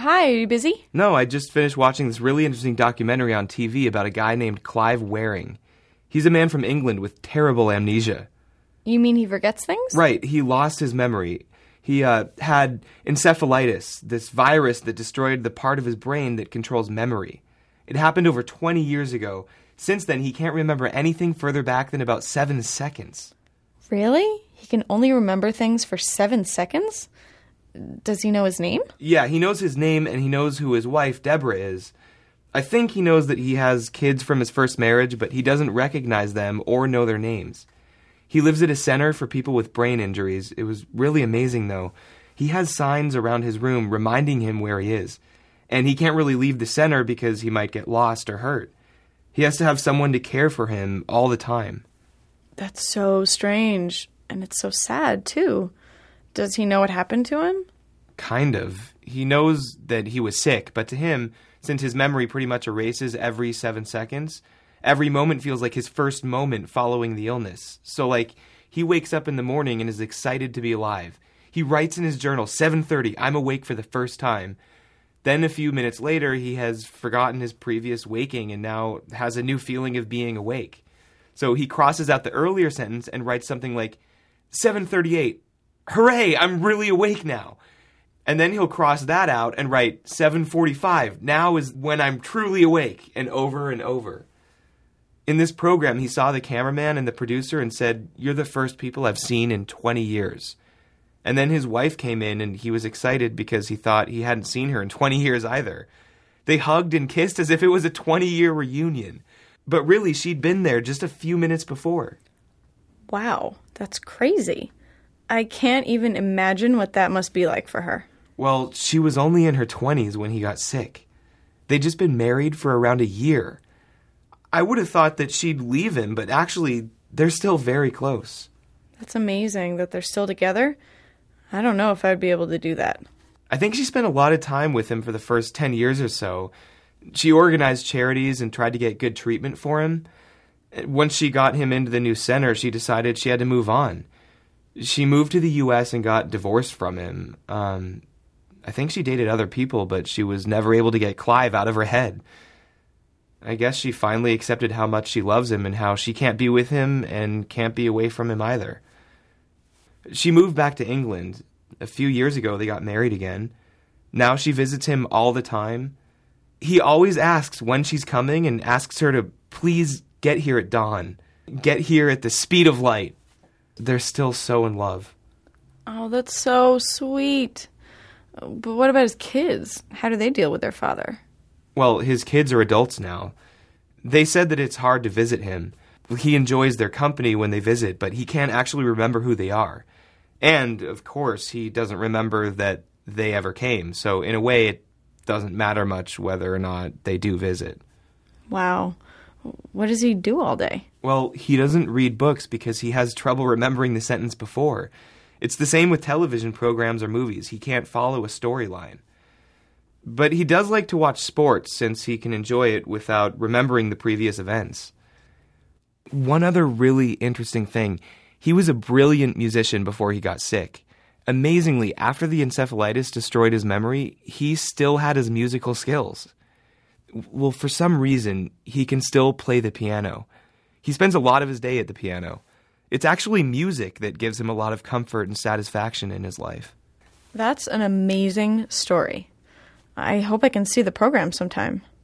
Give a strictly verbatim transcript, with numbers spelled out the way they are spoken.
Hi, are you busy? No, I just finished watching this really interesting documentary on T V about a guy named Clive Waring. He's a man from England with terrible amnesia. You mean he forgets things? Right, he lost his memory. He uh, had encephalitis, this virus that destroyed the part of his brain that controls memory. It happened over twenty years ago. Since then, he can't remember anything further back than about seven seconds. Really? He can only remember things for seven seconds? Does he know his name? Yeah, he knows his name and he knows who his wife, Deborah, is. I think he knows that he has kids from his first marriage, but he doesn't recognize them or know their names. He lives at a center for people with brain injuries. It was really amazing, though. He has signs around his room reminding him where he is. And he can't really leave the center because he might get lost or hurt. He has to have someone to care for him all the time. That's so strange. And it's so sad, too. Does he know what happened to him? Kind of. He knows that he was sick, but to him, since his memory pretty much erases every seven seconds, every moment feels like his first moment following the illness. So, like, he wakes up in the morning and is excited to be alive. He writes in his journal, seven thirty, I'm awake for the first time. Then a few minutes later, he has forgotten his previous waking and now has a new feeling of being awake. So he crosses out the earlier sentence and writes something like, seven thirty-eight, hooray, I'm really awake now. And then he'll cross that out and write, seven forty-five, now is when I'm truly awake, and over and over. In this program, he saw the cameraman and the producer and said, you're the first people I've seen in twenty years. And then his wife came in and he was excited because he thought he hadn't seen her in twenty years either. They hugged and kissed as if it was a twenty-year reunion. But really, she'd been there just a few minutes before. Wow, that's crazy. I can't even imagine what that must be like for her. Well, she was only in her twenties when he got sick. They'd just been married for around a year. I would have thought that she'd leave him, but actually, they're still very close. That's amazing that they're still together. I don't know if I'd be able to do that. I think she spent a lot of time with him for the first ten years or so. She organized charities and tried to get good treatment for him. Once she got him into the new center, she decided she had to move on. She moved to the U S and got divorced from him. Um, I think she dated other people, but she was never able to get Clive out of her head. I guess she finally accepted how much she loves him and how she can't be with him and can't be away from him either. She moved back to England. A few years ago, they got married again. Now she visits him all the time. He always asks when she's coming and asks her to please get here at dawn. Get here at the speed of light. They're still so in love. Oh, that's so sweet. But what about his kids? How do they deal with their father? Well, his kids are adults now. They said that it's hard to visit him. He enjoys their company when they visit, but he can't actually remember who they are. And, of course, he doesn't remember that they ever came. So, in a way, it doesn't matter much whether or not they do visit. Wow. What does he do all day? Well, he doesn't read books because he has trouble remembering the sentence before. It's the same with television programs or movies. He can't follow a storyline. But he does like to watch sports since he can enjoy it without remembering the previous events. One other really interesting thing, he was a brilliant musician before he got sick. Amazingly, after the encephalitis destroyed his memory, he still had his musical skills. Well, for some reason, he can still play the piano. He spends a lot of his day at the piano. It's actually music that gives him a lot of comfort and satisfaction in his life. That's an amazing story. I hope I can see the program sometime.